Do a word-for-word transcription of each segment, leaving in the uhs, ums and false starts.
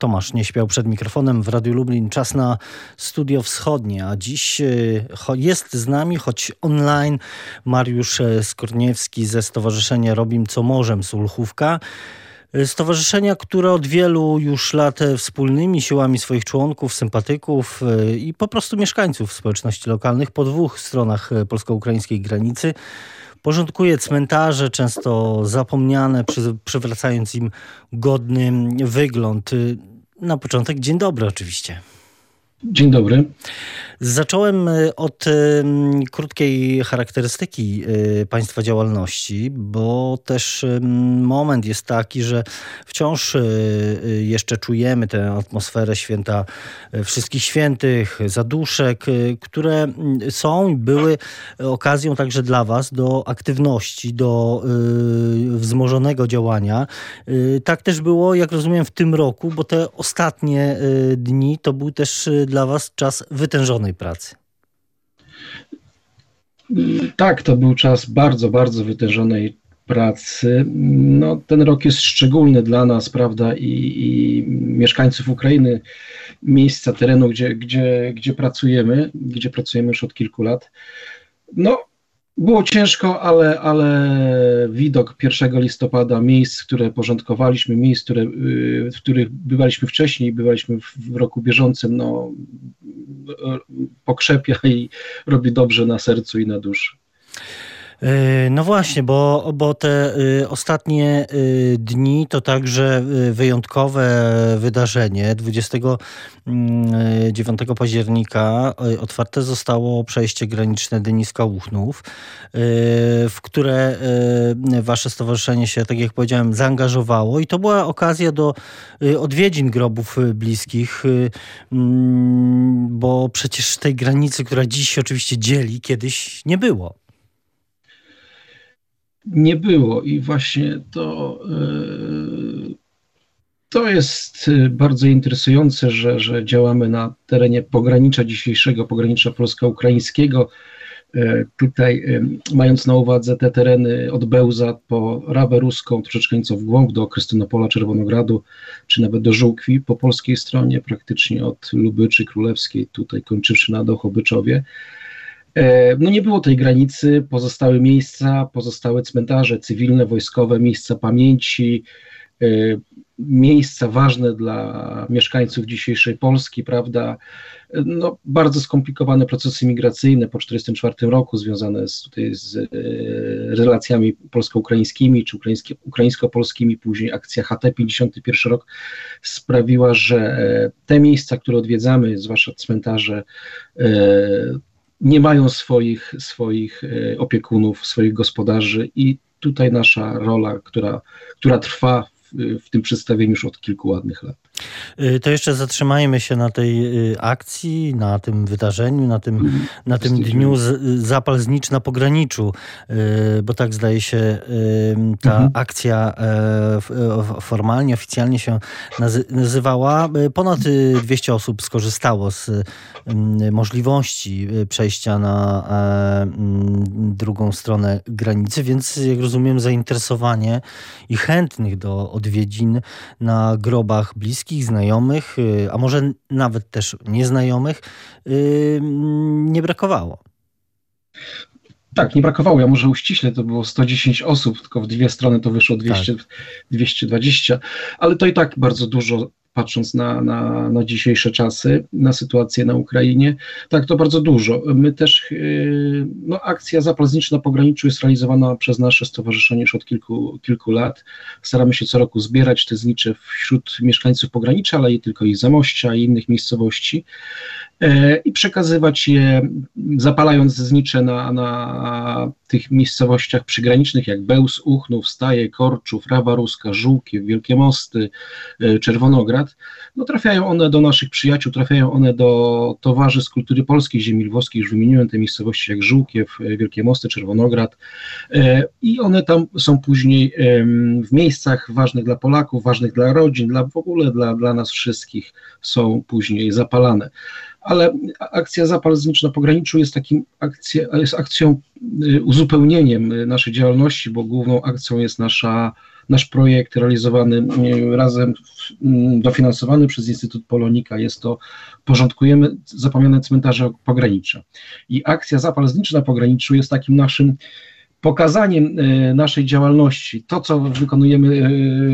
Tomasz nie śpiał przed mikrofonem w Radiu Lublin. Czas na Studio Wschodnie, a dziś jest z nami, choć online, Mariusz Skorniewski ze Stowarzyszenia Robim co Możem Sulchówka. Stowarzyszenia, które od wielu już lat wspólnymi siłami swoich członków, sympatyków i po prostu mieszkańców społeczności lokalnych po dwóch stronach polsko-ukraińskiej granicy porządkuje cmentarze, często zapomniane, przy, przywracając im godny wygląd. Na początek dzień dobry oczywiście. Dzień dobry. Zacząłem od y, krótkiej charakterystyki y, państwa działalności, bo też y, moment jest taki, że wciąż y, jeszcze czujemy tę atmosferę święta Wszystkich Świętych, zaduszek, y, które są i były okazją także dla was do aktywności, do y, wzmożonego działania. Y, tak też było, jak rozumiem, w tym roku, bo te ostatnie y, dni to był też y, dla was czas wytężonej pracy. Tak, to był czas bardzo, bardzo wytężonej pracy. No, ten rok jest szczególny dla nas, prawda, i, i mieszkańców Ukrainy, miejsca, terenu, gdzie, gdzie, gdzie pracujemy, gdzie pracujemy już od kilku lat. No, było ciężko, ale, ale widok pierwszego listopada, miejsc, które porządkowaliśmy, miejsc, które, w których bywaliśmy wcześniej, bywaliśmy w roku bieżącym, no, pokrzepia i robi dobrze na sercu i na duszy. No właśnie, bo, bo te y, ostatnie y, dni to także y, wyjątkowe wydarzenie. dwudziestego dziewiątego października y, otwarte zostało przejście graniczne Dyniska-Łuchnów, y, w które y, wasze stowarzyszenie się, tak jak powiedziałem, zaangażowało i to była okazja do y, odwiedzin grobów y, bliskich, y, y, bo przecież tej granicy, która dziś oczywiście dzieli, kiedyś nie było. Nie było i właśnie to, to jest bardzo interesujące, że, że działamy na terenie pogranicza dzisiejszego, pogranicza polsko-ukraińskiego. Tutaj mając na uwadze te tereny od Bełza po Rawę Ruską, troszeczkę nieco w głąb do Krystynopola, Czerwonogradu, czy nawet do Żółkwi po polskiej stronie, praktycznie od Lubyczy Królewskiej, tutaj kończywszy na Dochobyczowie. No nie było tej granicy, pozostały miejsca, pozostałe cmentarze cywilne, wojskowe, miejsca pamięci, miejsca ważne dla mieszkańców dzisiejszej Polski, prawda? No, bardzo skomplikowane procesy migracyjne po tysiąc dziewięćset czterdziestym czwartym roku związane z, tutaj z relacjami polsko-ukraińskimi czy ukraińsko-polskimi, później akcja H T pięćdziesiąty pierwszy rok sprawiła, że te miejsca, które odwiedzamy, zwłaszcza cmentarze, nie mają swoich, swoich opiekunów, swoich gospodarzy i tutaj nasza rola, która, która trwa w, w tym przedstawieniu już od kilku ładnych lat. To jeszcze zatrzymajmy się na tej akcji, na tym wydarzeniu, na tym, mm, na tym dniu z, Zapal znicz na pograniczu, bo tak zdaje się ta mm. akcja formalnie, oficjalnie się nazywała. Ponad dwieście osób skorzystało z możliwości przejścia na drugą stronę granicy, więc jak rozumiem zainteresowanie i chętnych do odwiedzin na grobach bliskich, znajomych, a może nawet też nieznajomych, nie brakowało. Tak, nie brakowało. Ja może uściślę, to było sto dziesięć osób, tylko w dwie strony to wyszło dwieście, tak. dwieście dwadzieścia, ale to i tak bardzo dużo, patrząc na, na, na dzisiejsze czasy, na sytuację na Ukrainie. Tak, to bardzo dużo. My też, no akcja Zapal znicz na pograniczu jest realizowana przez nasze stowarzyszenie już od kilku, kilku lat. Staramy się co roku zbierać te znicze wśród mieszkańców pogranicza, ale i tylko ich Zamościa i innych miejscowości i przekazywać je, zapalając znicze na, na tych miejscowościach przygranicznych jak Bełz, Uchnów, Staje, Korczów, Rawa Ruska, Żółkiew, Wielkie Mosty, Czerwonograd. No, trafiają one do naszych przyjaciół, trafiają one do towarzystw kultury polskiej, ziemi lwowskiej, już wymieniłem te miejscowości jak Żółkiew, Wielkie Mosty, Czerwonograd i one tam są później w miejscach ważnych dla Polaków, ważnych dla rodzin, dla w ogóle dla, dla nas wszystkich są później zapalane. Ale akcja Zapal znicz na pograniczu jest takim akcja, jest akcją, uzupełnieniem naszej działalności, bo główną akcją jest nasza nasz projekt realizowany razem, dofinansowany przez Instytut Polonika. Jest to Porządkujemy zapomniane cmentarze pogranicza. I akcja Zapal znicz na pograniczu jest takim naszym pokazaniem naszej działalności. To, co wykonujemy,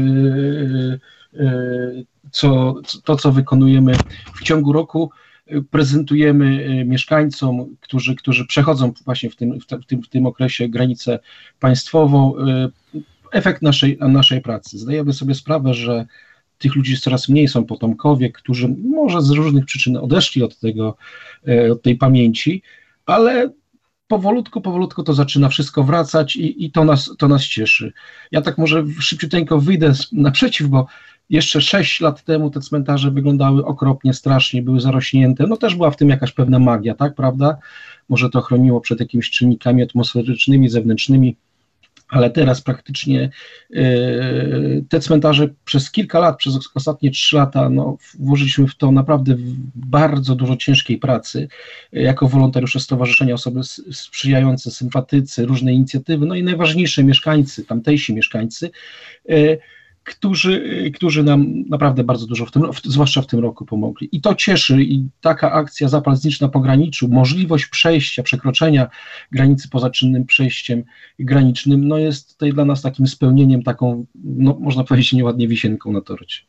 co, to, co wykonujemy w ciągu roku, prezentujemy mieszkańcom, którzy, którzy przechodzą właśnie w tym, w, tym, w tym okresie granicę państwową, efekt naszej, naszej pracy. Zdajemy sobie sprawę, że tych ludzi jest coraz mniej, są potomkowie, którzy może z różnych przyczyn odeszli od tego, od tej pamięci, ale powolutku, powolutku to zaczyna wszystko wracać i, i to, nas, to nas cieszy. Ja tak może szybciuteńko wyjdę naprzeciw, bo jeszcze sześć lat temu te cmentarze wyglądały okropnie, strasznie, były zarośnięte, no też była w tym jakaś pewna magia, tak, prawda? Może to chroniło przed jakimiś czynnikami atmosferycznymi, zewnętrznymi, ale teraz praktycznie yy, te cmentarze przez kilka lat, przez ostatnie trzy lata, no, włożyliśmy w to naprawdę bardzo dużo ciężkiej pracy, yy, jako wolontariusze stowarzyszenia, osoby sprzyjające, sympatycy, różne inicjatywy, no i najważniejsze mieszkańcy, tamtejsi mieszkańcy, yy, Którzy, którzy nam naprawdę bardzo dużo, w tym, zwłaszcza w tym roku, pomogli. I to cieszy, i taka akcja Zapal znicz na pograniczu, możliwość przejścia, przekroczenia granicy poza czynnym przejściem granicznym, no jest tutaj dla nas takim spełnieniem, taką, no można powiedzieć nieładnie, wisienką na torcie.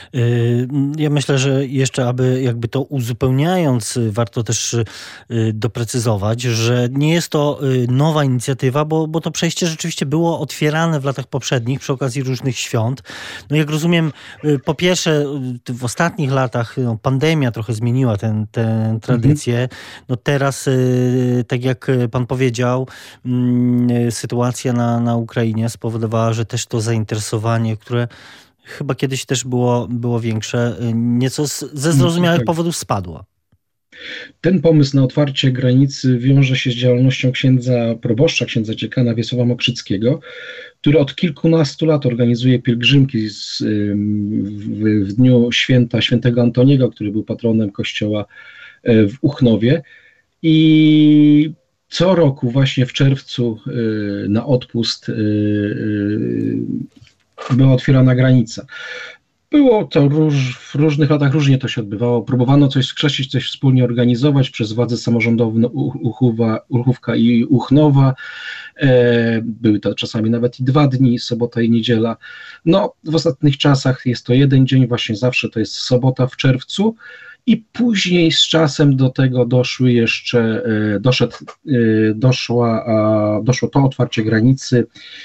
Ja myślę, że jeszcze, aby jakby to uzupełniając, warto też doprecyzować, że nie jest to nowa inicjatywa, bo, bo to przejście rzeczywiście było otwierane w latach poprzednich przy okazji różnych świąt. No jak rozumiem, po pierwsze w ostatnich latach no, pandemia trochę zmieniła tę tradycję. Mhm. No teraz, tak jak pan powiedział, sytuacja na, na Ukrainie spowodowała, że też to zainteresowanie, które chyba kiedyś też było, było większe, nieco z, ze zrozumiałych powodów spadło. Ten pomysł na otwarcie granicy wiąże się z działalnością księdza proboszcza, księdza dziekana Wiesława Mokrzyckiego, który od kilkunastu lat organizuje pielgrzymki z, w, w dniu święta świętego Antoniego, który był patronem kościoła w Uchnowie. I co roku właśnie w czerwcu na odpust była otwierana granica. Było to róż, w różnych latach różnie to się odbywało. Próbowano coś skrzesić, coś wspólnie organizować przez władze samorządowe Uchuwa, Uchówka i Uchnowa. E, były to czasami nawet i dwa dni, sobota i niedziela. No, w ostatnich czasach jest to jeden dzień, właśnie zawsze to jest sobota w czerwcu. I później z czasem do tego doszły jeszcze, doszedł, doszła, doszło to otwarcie granicy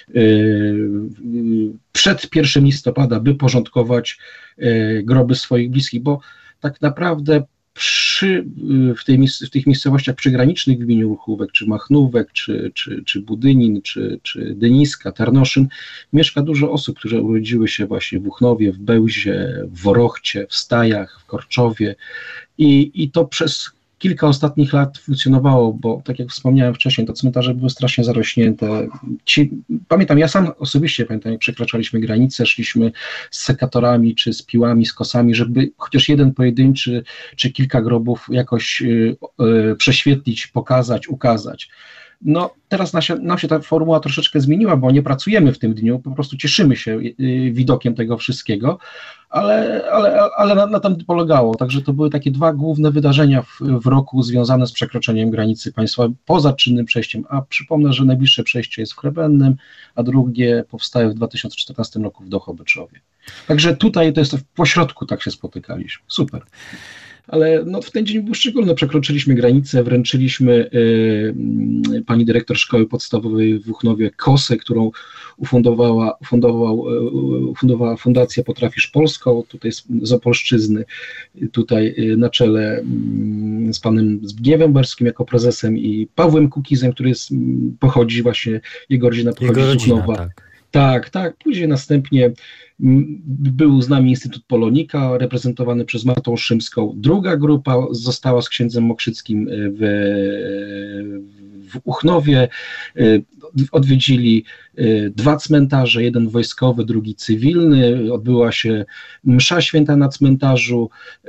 przed pierwszym listopada, by porządkować groby swoich bliskich, bo tak naprawdę przy, w, tej, w tych miejscowościach przygranicznych w gminie Uchówek, czy Machnówek, czy, czy, czy Budynin, czy, czy Dyniska, Tarnoszyn, mieszka dużo osób, które urodziły się właśnie w Uchnowie, w Bełzie, w Worochcie, w Stajach, w Korczowie i, i to przez kilka ostatnich lat funkcjonowało, bo tak jak wspomniałem wcześniej, to cmentarze były strasznie zarośnięte. Ci, pamiętam, ja sam osobiście pamiętam, jak przekraczaliśmy granicę, szliśmy z sekatorami, czy z piłami, z kosami, żeby chociaż jeden pojedynczy, czy kilka grobów jakoś y, y, prześwietlić, pokazać, ukazać. No teraz nam się, nam się ta formuła troszeczkę zmieniła, bo nie pracujemy w tym dniu, po prostu cieszymy się y, widokiem tego wszystkiego, ale, ale, ale na, na tym polegało. Także to były takie dwa główne wydarzenia w, w roku związane z przekroczeniem granicy państwa poza czynnym przejściem. A przypomnę, że najbliższe przejście jest w Chrebennem, a drugie powstaje w dwa tysiące czternastym roku w Dochobeczowie. Także tutaj to jest po środku, tak się spotykaliśmy. Super. Ale no, w ten dzień był szczególny, przekroczyliśmy granicę, wręczyliśmy y, pani dyrektor szkoły podstawowej w Uchnowie kosę, którą ufundowała, ufundował, ufundowała Fundacja Potrafisz Polską, tutaj z, z Opolszczyzny, tutaj y, na czele y, z panem Zbigniewem Berskim jako prezesem i Pawłem Kukizem, który jest, pochodzi właśnie, jego rodzina pochodzi jego z Uchnowa. Tak. Tak, tak. Później następnie był z nami Instytut Polonika, reprezentowany przez Martą Szymską. Druga grupa została z księdzem Mokrzyckim w, w Uchnowie. odwiedzili dwa cmentarze, jeden wojskowy, drugi cywilny, odbyła się msza święta na cmentarzu,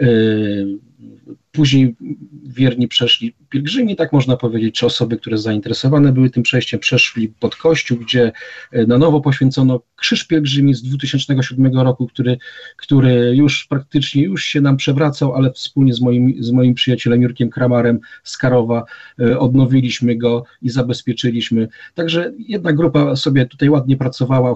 później wierni przeszli, pielgrzymi, tak można powiedzieć, czy osoby, które zainteresowane były tym przejściem, przeszli pod kościół, gdzie na nowo poświęcono krzyż pielgrzymi z dwa tysiące siódmego roku, który, który już praktycznie już się nam przewracał, ale wspólnie z moim, z moim przyjacielem Jurkiem Kramarem z Karowa odnowiliśmy go i zabezpieczyliśmy. Także jedna grupa sobie tutaj ładnie pracowała,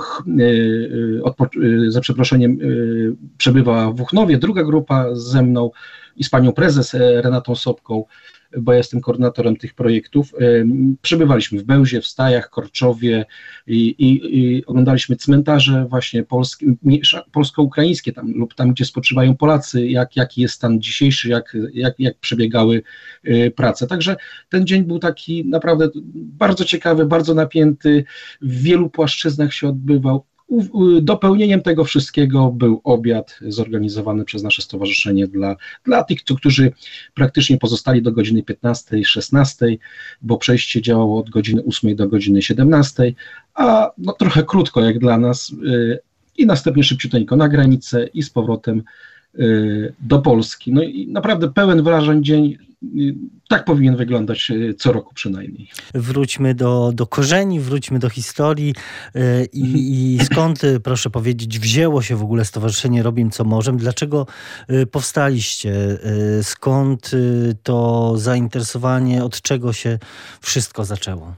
za przeproszeniem przebywała w Uchnowie, druga grupa ze mną i z panią prezes Renatą Sobką, bo ja jestem koordynatorem tych projektów. Przebywaliśmy w Bełzie, w Stajach, Korczowie i, i, i oglądaliśmy cmentarze właśnie polskie, polsko-ukraińskie tam, lub tam, gdzie spoczywają Polacy, jak, jaki jest stan dzisiejszy, jak, jak, jak przebiegały prace. Także ten dzień był taki naprawdę bardzo ciekawy, bardzo napięty, w wielu płaszczyznach się odbywał. Dopełnieniem tego wszystkiego był obiad zorganizowany przez nasze stowarzyszenie dla, dla tych, którzy praktycznie pozostali do godziny piętnastej, szesnastej, bo przejście działało od godziny ósmej do godziny siedemnastej, a no trochę krótko jak dla nas i następnie szybciuteńko na granicę i z powrotem do Polski. No i naprawdę pełen wrażeń dzień. Tak powinien wyglądać co roku przynajmniej. Wróćmy do, do korzeni, wróćmy do historii i, i skąd, proszę powiedzieć, wzięło się w ogóle Stowarzyszenie Robim co Możem? Dlaczego powstaliście? Skąd to zainteresowanie? Od czego się wszystko zaczęło?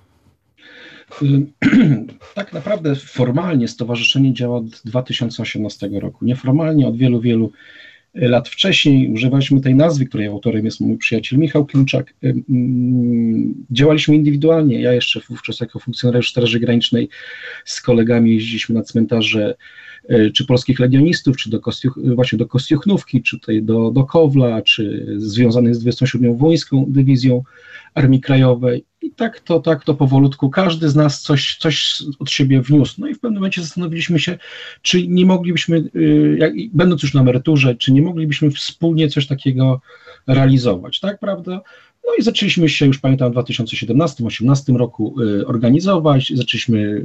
Tak naprawdę formalnie stowarzyszenie działa od dwa tysiące osiemnastego roku. Nieformalnie od wielu, wielu lat wcześniej używaliśmy tej nazwy, której autorem jest mój przyjaciel Michał Klimczak. Działaliśmy indywidualnie. Ja jeszcze wówczas jako funkcjonariusz Straży Granicznej z kolegami jeździliśmy na cmentarze czy polskich legionistów, czy do Kostiuch, właśnie do Kostiuchnówki, czy tutaj do, do Kowla, czy związanych z dwudziestą siódmą Wołyńską Dywizją Armii Krajowej. I tak to, tak to powolutku, każdy z nas coś, coś od siebie wniósł. No i w pewnym momencie zastanowiliśmy się, czy nie moglibyśmy, jak, będąc już na emeryturze, czy nie moglibyśmy wspólnie coś takiego realizować, tak, prawda? No i zaczęliśmy się, już pamiętam, w dwa tysiące siedemnastym osiemnastym roku organizować, zaczęliśmy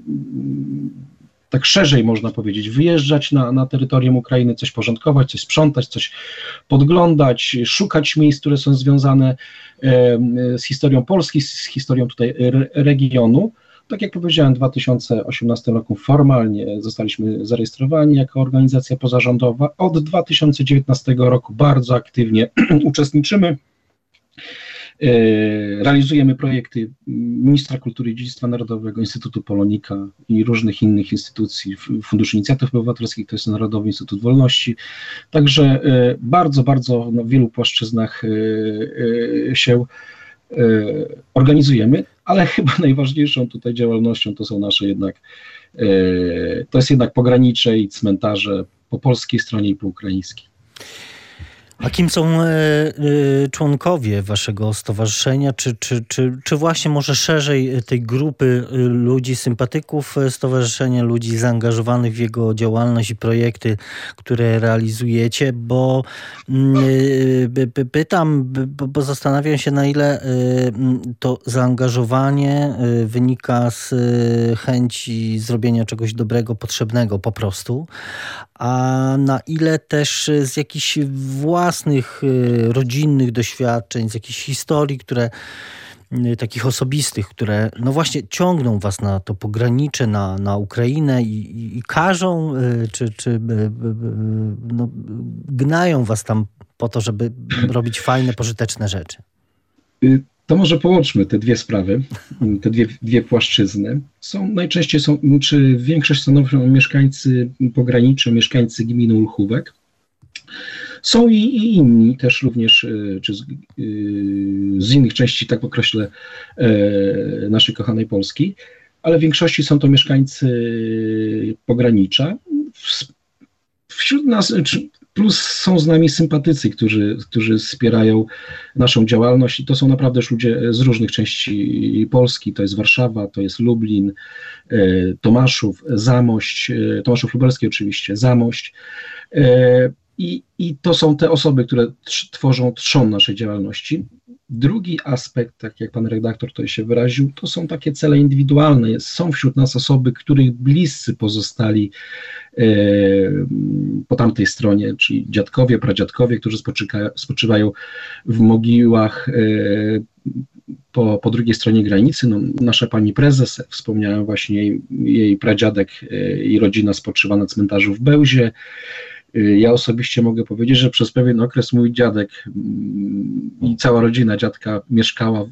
tak szerzej można powiedzieć, wyjeżdżać na, na terytorium Ukrainy, coś porządkować, coś sprzątać, coś podglądać, szukać miejsc, które są związane e, z historią Polski, z historią tutaj re, regionu. Tak jak powiedziałem, w dwa tysiące osiemnastym roku formalnie zostaliśmy zarejestrowani jako organizacja pozarządowa. Od dwa tysiące dziewiętnastego roku bardzo aktywnie uczestniczymy. Realizujemy projekty Ministra Kultury i Dziedzictwa Narodowego, Instytutu Polonika i różnych innych instytucji, Fundusz Inicjatyw Obywatelskich, to jest Narodowy Instytut Wolności. Także bardzo, bardzo na wielu płaszczyznach się organizujemy, ale chyba najważniejszą tutaj działalnością to są nasze jednak, to jest jednak pogranicze i cmentarze po polskiej stronie i po ukraińskiej. A kim są y, y, członkowie waszego stowarzyszenia, czy, czy, czy, czy właśnie może szerzej tej grupy ludzi, sympatyków stowarzyszenia, ludzi zaangażowanych w jego działalność i projekty, które realizujecie, bo y, pytam, bo, bo zastanawiam się, na ile y, to zaangażowanie y, wynika z y, chęci zrobienia czegoś dobrego, potrzebnego po prostu, a na ile też z jakichś własnych, rodzinnych doświadczeń, z jakichś historii, które takich osobistych, które no właśnie ciągną was na to pogranicze, na, na Ukrainę i, i, i każą, czy, czy no, gnają was tam po to, żeby robić fajne, pożyteczne rzeczy. To może połączmy te dwie sprawy, te dwie, dwie płaszczyzny. Są, najczęściej są, czy większość stanowią mieszkańcy pogranicze, mieszkańcy gminy Ulchówek. Są i, i inni też również, czy z, z innych części, tak określę, naszej kochanej Polski, ale w większości są to mieszkańcy pogranicza. Wśród nas, plus są z nami sympatycy, którzy, którzy wspierają naszą działalność i to są naprawdę już ludzie z różnych części Polski, to jest Warszawa, to jest Lublin, Tomaszów, Zamość, Tomaszów Lubelski oczywiście, Zamość. I, I to są te osoby, które tworzą trzon naszej działalności. Drugi aspekt, tak jak pan redaktor tutaj się wyraził, to są takie cele indywidualne. Są wśród nas osoby, których bliscy pozostali e, po tamtej stronie, czyli dziadkowie, pradziadkowie, którzy spoczyka, spoczywają w mogiłach e, po, po drugiej stronie granicy. No, nasza pani prezes, wspomniałem właśnie, jej, jej pradziadek e, i rodzina spoczywa na cmentarzu w Bełzie. Ja osobiście mogę powiedzieć, że przez pewien okres mój dziadek i cała rodzina dziadka mieszkała w,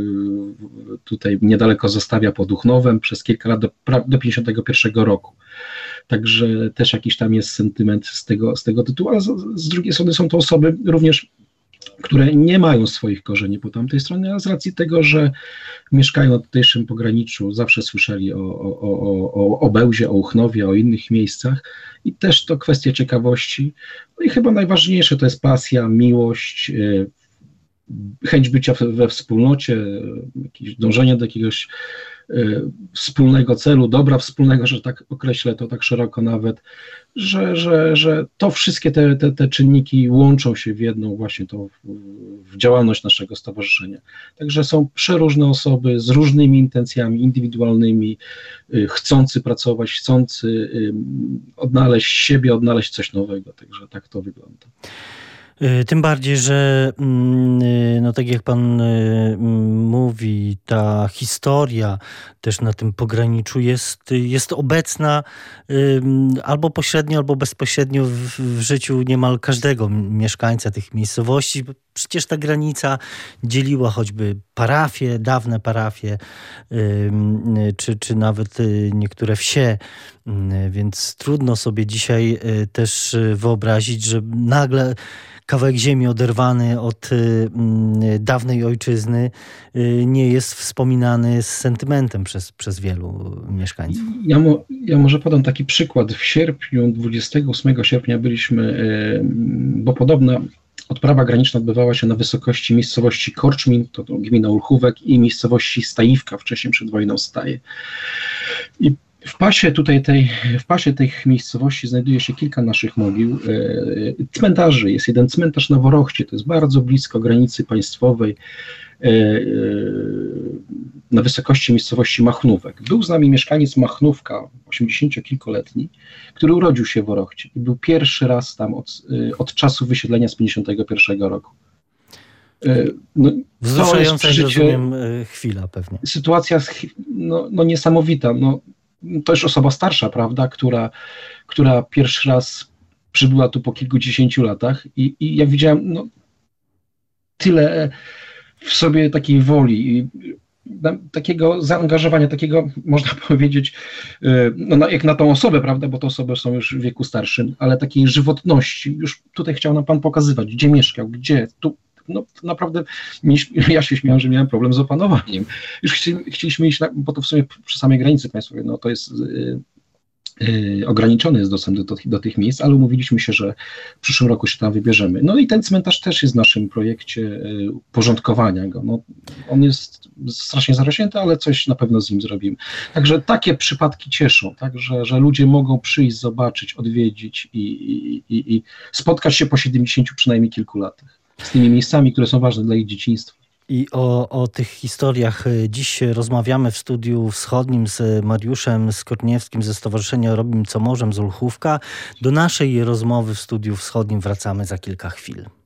tutaj niedaleko Zastawia pod Uchnowem przez kilka lat do, do pięćdziesiątego pierwszego roku. Także też jakiś tam jest sentyment z tego, z tego tytułu, ale z, z drugiej strony są to osoby również, które nie mają swoich korzeni po tamtej stronie, a z racji tego, że mieszkają na tutejszym pograniczu, zawsze słyszeli o, o, o, o, o Bełzie, o Uchnowie, o innych miejscach i też to kwestia ciekawości. No i chyba najważniejsze to jest pasja, miłość, chęć bycia we wspólnocie, jakieś dążenie do jakiegoś wspólnego celu, dobra wspólnego, że tak określę to tak szeroko nawet, że, że, że to wszystkie te, te, te czynniki łączą się w jedną właśnie to w, w działalność naszego stowarzyszenia. Także są przeróżne osoby z różnymi intencjami indywidualnymi, chcący pracować, chcący odnaleźć siebie, odnaleźć coś nowego. Także tak to wygląda. Tym bardziej, że no tak jak pan mówi, ta historia też na tym pograniczu jest, jest obecna albo pośrednio, albo bezpośrednio w, w życiu niemal każdego mieszkańca tych miejscowości. Przecież ta granica dzieliła choćby parafie, dawne parafie, czy, czy nawet niektóre wsie, więc trudno sobie dzisiaj też wyobrazić, że nagle kawałek ziemi oderwany od y, y, dawnej ojczyzny y, nie jest wspominany z sentymentem przez, przez wielu mieszkańców. Ja, mo, ja może podam taki przykład. W sierpniu, dwudziestego ósmego sierpnia byliśmy, y, bo podobna odprawa graniczna odbywała się na wysokości miejscowości Korczmin, to, to gmina Olchówek, i miejscowości Stajówka, wcześniej przed wojną Staje. I W pasie tutaj tej, w pasie tych miejscowości znajduje się kilka naszych mogił, e, cmentarzy. Jest jeden cmentarz na Worochcie, to jest bardzo blisko granicy państwowej, e, e, na wysokości miejscowości Machnówek. Był z nami mieszkaniec Machnówka, osiemdziesięciokilkoletni, który urodził się w Worochcie i był pierwszy raz tam od, od czasu wysiedlenia z pięćdziesiątego pierwszego roku. No, wzruszająca, jak rozumiem, chwila pewnie. Sytuacja no, no niesamowita. No, to już osoba starsza, prawda, która, która pierwszy raz przybyła tu po kilkudziesięciu latach i, i ja widziałem no, tyle w sobie takiej woli, i, takiego zaangażowania, takiego, można powiedzieć, no, jak na tą osobę, prawda, bo te osoby są już w wieku starszym, ale takiej żywotności. Już tutaj chciał nam pan pokazywać, gdzie mieszkał, gdzie, tu. No naprawdę ja się śmiałem, że miałem problem z opanowaniem. Już chci, chcieliśmy iść, na, bo to w sumie przy samej granicy państwowej, no to jest yy, yy, ograniczony jest dostęp do, do, do tych miejsc, ale umówiliśmy się, że w przyszłym roku się tam wybierzemy. No i ten cmentarz też jest w naszym projekcie yy, porządkowania go. No, on jest strasznie zarośnięty, ale coś na pewno z nim zrobimy. Także takie przypadki cieszą, tak, że, że ludzie mogą przyjść, zobaczyć, odwiedzić i, i, i, i spotkać się po siedemdziesięciu przynajmniej kilku latach z tymi miejscami, które są ważne dla ich dzieciństwa. I o, o tych historiach dziś rozmawiamy w Studiu Wschodnim z Mariuszem Skorniewskim ze Stowarzyszenia Robim Co Możem z Olchówka. Do naszej rozmowy w Studiu Wschodnim wracamy za kilka chwil.